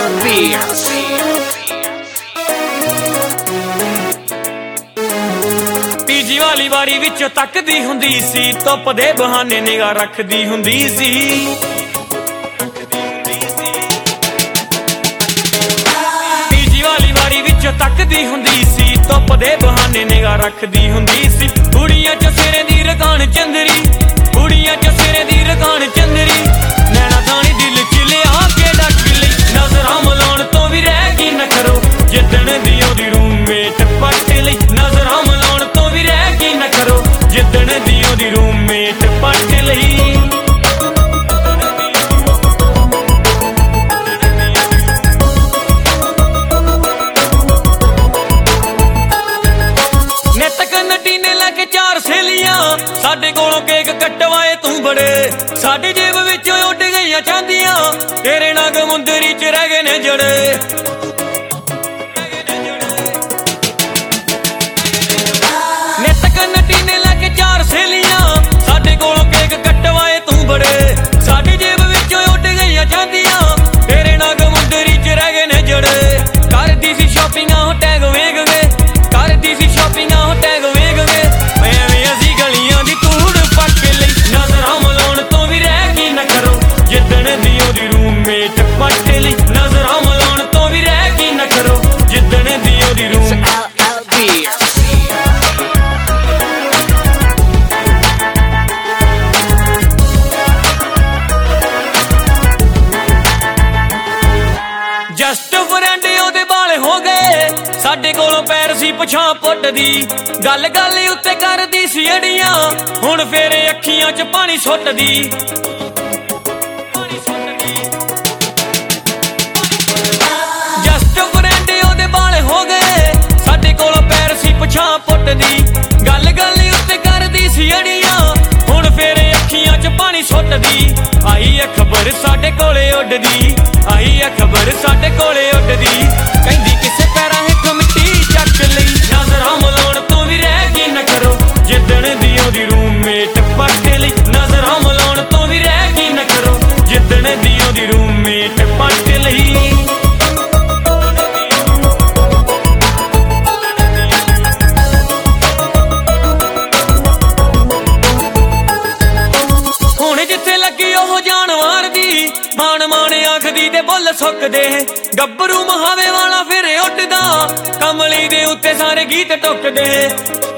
Beers. PG ਵਾਲੀ ਵਾਰੀ ਵਿੱਚੋਂ ਤੱਕਦੀ ਹੁੰਦੀ ਸੀ, ਧੁੱਪ ਦੇ ਬਹਾਨੇ ਨਿਗਾਹ ਰੱਖਦੀ ਹੁੰਦੀ ਸੀ। ਪੀਜੀ ਵਾਲੀ ਵਾਰੀ ਵਿੱਚੋਂ ਤੱਕਦੀ ਹੁੰਦੀ ਸੀ, ਧੁੱਪ ਦੇ ਬਹਾਨੇ ਨਿਗਾਹ ਰੱਖਦੀ ਹੁੰਦੀ ਸੀ। ਕੁੜੀਆਂ ਚ ਸਿਰੇ ਦੀ ਰਕਾਨ ਚੰਦਰੀ, ਕੁੜੀਆਂ ਚ ਸਿਰੇ ਦੀ ਰਕਾਨ ਚੰਦਰੀ, ਨੈਣਾ ਥਾਣੀ ਦਿਲ ਚ ਲਿਆ ਕੇ ਡੱਕ ਲਈ। ਨਜ਼ਰਾਂ ਮਿਲਾਉਣ ਤੋਂ ਵੀ ਰਹਿ ਗਈ ਨਾ ਕਰੋ, ਜਿੱਦਣ ਦੀ ਉਹਦੀ ਰੂਮਮੇਟ ਪੱਟ ਲਈ। ਨਜ਼ਰਾਂ ਮਿਲਾਉਣ ਤੋਂ ਵੀ ਰਹਿ ਗਈ ਨਾ ਕਰੋ, ਜਿੱਦਣ ਦੀ ਉਹਦੀ ਰੂਮਮੇਟ ਪੱਟ ਲਈ। ਸਾਡੇ ਕੋਲੋਂ ਕੇਕ ਕਟਵਾਏ ਤੂੰ ਬੜੇ, ਸਾਡੀ ਜੇਬ ਵਿੱਚੋਂ ਉੱਡ ਗਈਆਂ ਚਾਂਦੀਆਂ, ਤੇਰੇ ਨਾਗ ਮੁੰਦਰੀ ਚ ਰਹਿ ਗਏ ਨੇ ਜੜੇ। ਨਿੱਤ ਕੰਨਟੀਨੇ ਲੈ ਕੇ 4 ਸਹੇਲੀਆਂ, ਸਾਡੇ ਕੋਲੋਂ ਕੇਕ ਕਟਵਾਏ ਤੂੰ ਬੜੇ, ਸਾਡੀ ਜੇਬ ਵਿੱਚੋਂ ਉੱਡ ਗਈਆਂ ਚਾਂਦੀਆਂ, ਤੇਰੇ ਨਾਗ ਮੁੰਦਰੀ ਚ ਰਹਿ ਗਏ ਨੇ ਜੜੇ। ਕਰਦੀ ਸੀ ਸ਼ਾਪਿੰਗਾਂ ਉਹ ਟੈਗ ਵੇਖ ਵੇ, ਕਰਦੀ ਸੀ ਸ਼ਾਪਿੰਗਾਂ ਉਹ ਟੈਗ ਵੇਖ ਵੇ, ਐਵੇਂ ਅਸੀਂ ਗਲੀਆਂ ਦੀ ਧੂੜ ਪੱਕ ਲਈ। ਨਜ਼ਰਾਂ ਮਿਲਾਉਣ ਤੋਂ ਵੀ ਰਹਿ ਗਈ ਨਾ ਕਰੋ, ਜਿੱਦਣ ਦੀ ਉਹਦੀ ਰੂਮਮੇਟ ਪੱਟ ਲਈ। ਨਜ਼ਰਾਂ ਮਿਲਾਉਣ ਤੋਂ ਵੀ ਰਹਿ ਗਈ ਨਾ ਕਰੋ, ਜਿੱਦਣ ਦੀ ਉਹਦੀ ਜਸਟ ਫਰੈਂਡ ਉਹਦੇ ਵਾਲੇ ਹੋ ਗਏ, ਸਾਡੇ ਕੋਲੋਂ ਪੈਰ ਸੀ ਪਛਾਂ ਪੁੱਟਦੀ, ਗੱਲ ਗੱਲ ਉੱਤੇ ਕਰਦੀ ਸੀ ਅੜੀਆਂ, ਹੁਣ ਫੇਰੇ ਅੱਖੀਆਂ 'ਚ ਪਾਣੀ ਸੁੱਟਦੀ। ਜਸਟ ਫਰੈਂਡ ਉਹਦੇ ਵਾਲੇ ਹੋ ਗਏ, ਸਾਡੇ ਕੋਲੋਂ ਪੈਰ ਸੀ ਪਛਾਂ ਪੁੱਟਦੀ, ਗੱਲ ਗੱਲ ਉੱਤੇ ਕਰਦੀ ਸੀ ਅੜੀਆਂ, ਹੁਣ ਫੇਰੇ ਅੱਖੀਆਂ 'ਚ ਪਾਣੀ ਸੁੱਟਦੀ। ਆਈ ਆ ਖਬਰ ਸਾਡੇ ਕੋਲੇ ਉੱਡਦੀ, ਆਈ ਆ ਖਬਰ ਸਾਡੇ ਕੋਲੇ ਉੱਡਦੀ, ਕਹਿੰਦੀ ਕਿਸੇ ਪੈਰਾਂ ਹੇਠ ਮਿੱਟੀ ਚੱਕ ਲਈ। ਨਜ਼ਰਾਂ ਮਿਲਾਉਣ ਤੋਂ ਵੀ ਰਹਿ ਗਈ ਨਾ ਕਰੋ, ਜਿੱਦਣ ਦੀ ਉਹਦੀ ਰੂਮਮੇਟ ਪੱਟ ਲਈ। ਨਜ਼ਰਾਂ ਮਿਲਾਉਣ ਤੋਂ ਵੀ ਰਹਿ ਗਈ ਨਾ ਕਰੋ, ਜਿੱਦਣ ਦੀ ਉਹਦੀ ਰੂਮਮੇਟ ਪੱਟ ਲਈ। ਹੁਣ ਜਿੱਥੇ ਲੱਗੀ ਉਹ ਜਾਨਵਰ ਦੀ, ਮਾਣ ਮਾਣ ਆਖਦੀ ਤੇ ਬੁੱਲ ਸੁੱਕਦੇ, ਗੱਭਰੂ ਮਹਾਵੇ ਵਾਲਾ ਫਿਰ ਉੱਡਦਾ, ਕਮਲੀ ਦੇ ਉੱਤੇ ਸਾਰੇ ਗੀਤ ਟੁੱਕਦੇ।